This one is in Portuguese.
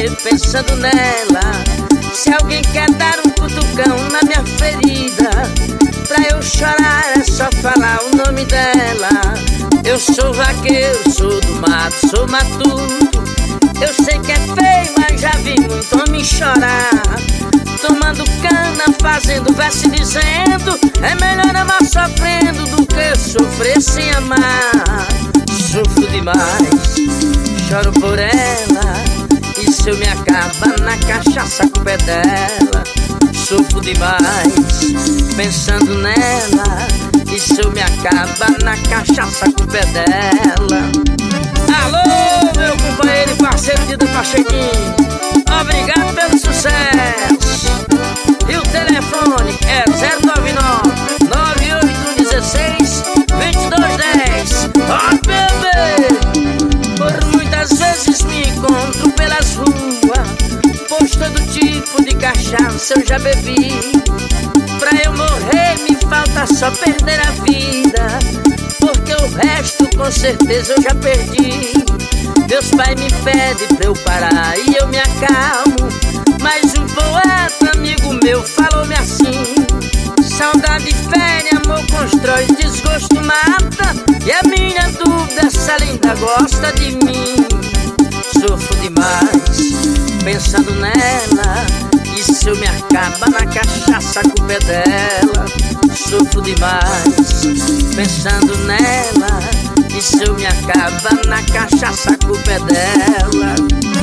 morrer pensando nela. Se alguém quer dar um cutucão na minha ferida, pra eu chorar é só falar o nome dela. Eu sou vaqueiro, sou do mato, sou matuto. Eu sei que é feio, mas já vi muito homem chorar, tomando cana, fazendo verso e dizendo: é melhor amar sofrendo do que sofrer sem amar. Sofro demais, choro por ela, e se eu me acaba na cachaça a culpa é dela. Sofro demais, pensando nela, e se eu me acaba na cachaça a culpa é dela. Alô, meu companheiro e parceiro Dida Pachequinho, obrigado pelo sucesso. E o telefone é 099-9816-2210. Ó, bebê! Por muitas vezes me encontro pelas ruas, pois todo tipo de cachaça eu já bebi. Pra eu morrer me falta só perder a vida, porque o resto com certeza eu já perdi. Meus pais me pedem pra eu parar e eu me acalmo, mas um poeta amigo meu falou-me assim: saudade fere, amor constrói, desgosto mata. E a minha dúvida é se ela ainda gosta de mim. Sofro demais, pensando nela, e se eu me acaba na cachaça a culpa é dela. Sofro demais, pensando nela, e se eu me acaba na cachaça a culpa é dela.